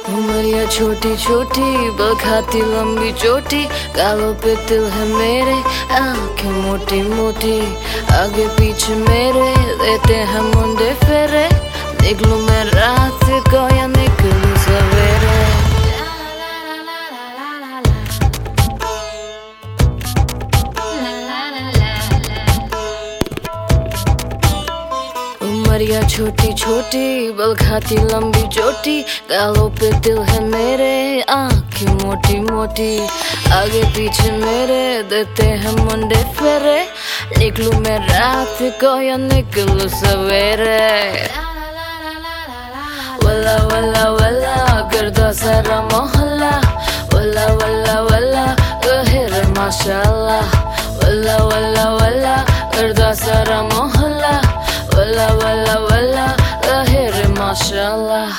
उमरिया छोटी छोटी बखाती लंबी चोटी, गालों पे तिल है मेरे, आंखें मोटी मोटी, आगे पीछे मेरे देते हैं मुंडे फेरे। निकलूं मैं रात को या निकलूं सवेरे। उमरिया छोटी छोटी बलखाती लंबी चोटी, गालों पे तिल है मेरे, आंखें मोटी मोटी, आगे पीछे मेरे देते हैं मुंडे फेरे। निकलूं मैं रात को या निकलूं सवेरे। वल्ला वल्ला वल्ला करदा सारा मोहल्ला, वल्ला वल्ला वल्ला कहे रे माशाअल्लाह। वल्ला वल्ला वल्ला करदा सारा मोहल्ला, वल्ला वल्ला वल्ला कहे रे माशाअल्लाह।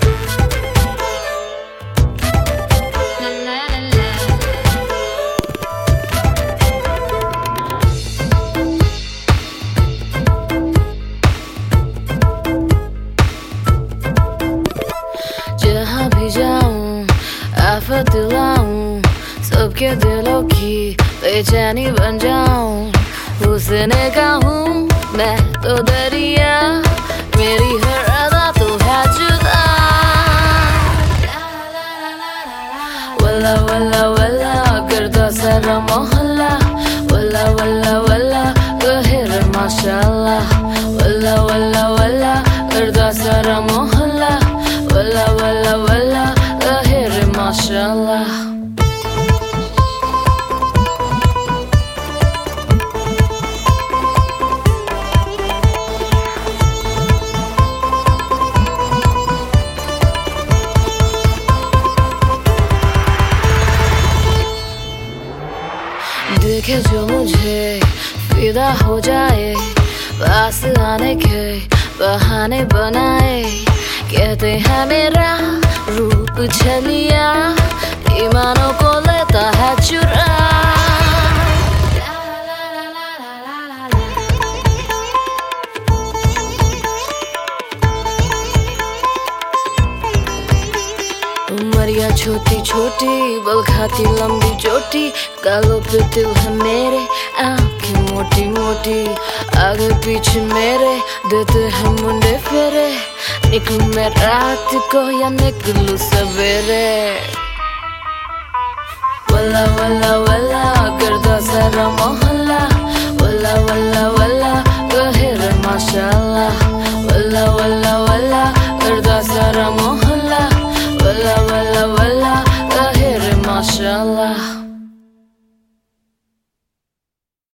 जहाँ भी जाऊं आफत लाऊं, सबके दिलों की बेचैनी बन जाऊं। हुस्न का हूँ मैं तो दरिया, मेरी हर अदा तो है जुदा। वल्ला वल्ला वल्ला करदा सारा मोहल्ला, वल्ला वल्ला वल्ला कहे रे माशाअल्लाह। वल्ला वल्ला वल्ला करदा सारा मोहल्ला, वल्ला वल्ला वल्ला कहे रे माशाअल्लाह। देखे जो मुझे फिदा हो जाए, पास आने के बहाने बनाए। कहते हैं मेरा रूप छलिया, ईमानों को लेता है चुरा। उमरिया छोटी छोटी बलखाती लंबी चोटी, गालों पे तिल है मेरे, आंखें मोटी मोटी, आगे पीछे मेरे देते हैं मुंडे फेरे। निकलूं मैं रात को या निकलूं सवेरे। वल्ला वल्ला वल्ला करदा सारा मोहल्ला, वल्ला वल्ला वल्ला कहे रे माशाअल्लाह।